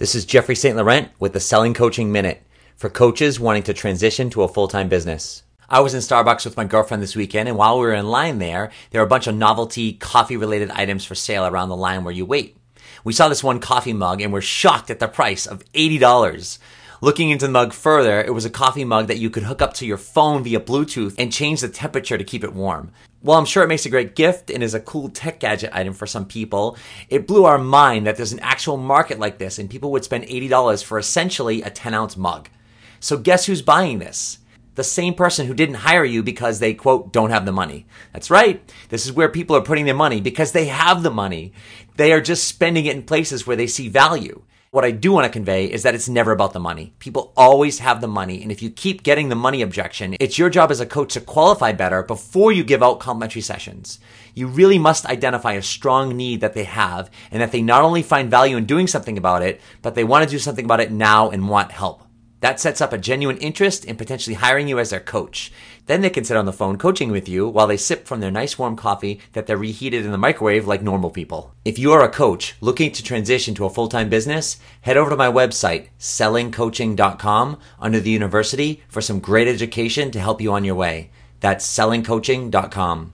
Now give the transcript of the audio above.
This is Jeffrey St. Laurent with the Selling Coaching Minute for coaches wanting to transition to a full-time business. I was in Starbucks with my girlfriend this weekend, and while we were in line there were a bunch of novelty coffee-related items for sale around the line where you wait. We saw this one coffee mug and were shocked at the price of $80. Looking into the mug further, it was a coffee mug that you could hook up to your phone via Bluetooth and change the temperature to keep it warm. While I'm sure it makes a great gift and is a cool tech gadget item for some people, it blew our mind that there's an actual market like this and people would spend $80 for essentially a 10-ounce mug. So guess who's buying this? The same person who didn't hire you because they, quote, don't have the money. That's right. This is where people are putting their money because they have the money. They are just spending it in places where they see value. What I do want to convey is that it's never about the money. People always have the money, and if you keep getting the money objection, it's your job as a coach to qualify better before you give out complimentary sessions. You really must identify a strong need that they have, and that they not only find value in doing something about it, but they want to do something about it now and want help. That sets up a genuine interest in potentially hiring you as their coach. Then they can sit on the phone coaching with you while they sip from their nice warm coffee that they're reheated in the microwave like normal people. If you are a coach looking to transition to a full-time business, head over to my website, sellingcoaching.com, under the university for some great education to help you on your way. That's sellingcoaching.com.